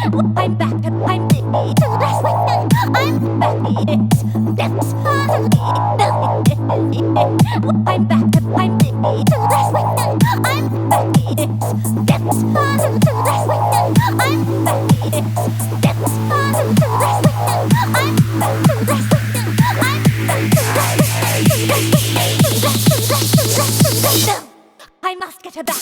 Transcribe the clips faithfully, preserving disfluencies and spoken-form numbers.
I'm back and I'm ready to rest with them. I'm back, it's that's positive. I'm back and I'm ready to rest with them. I'm back, it's that's positive to rest with them. I'm back, it's that's positive to rest with them. I'm back to rest with them. I'm back to rest with them. To rest with them. To rest, to rest, to rest, to rest them. I must get her back.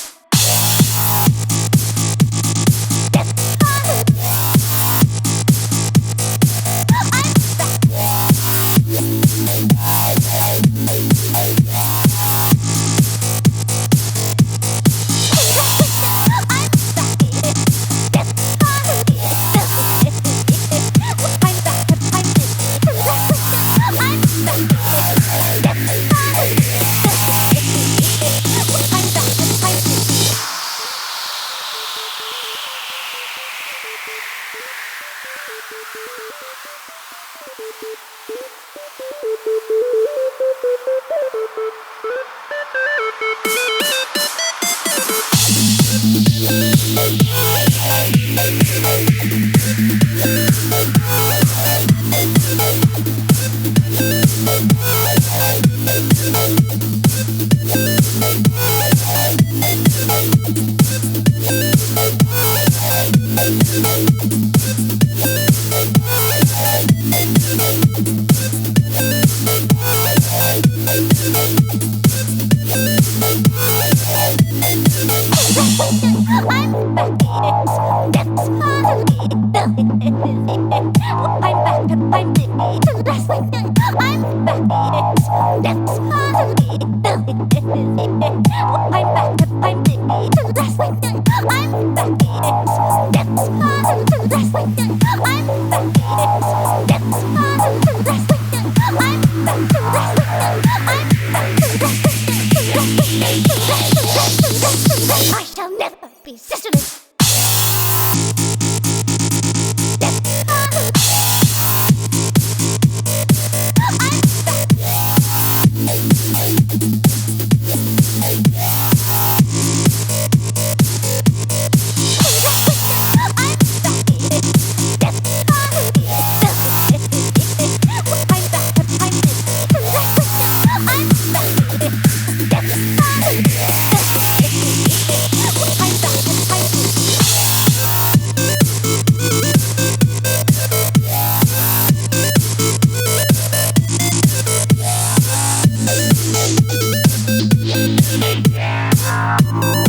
I shall never be sisterless. Yeah.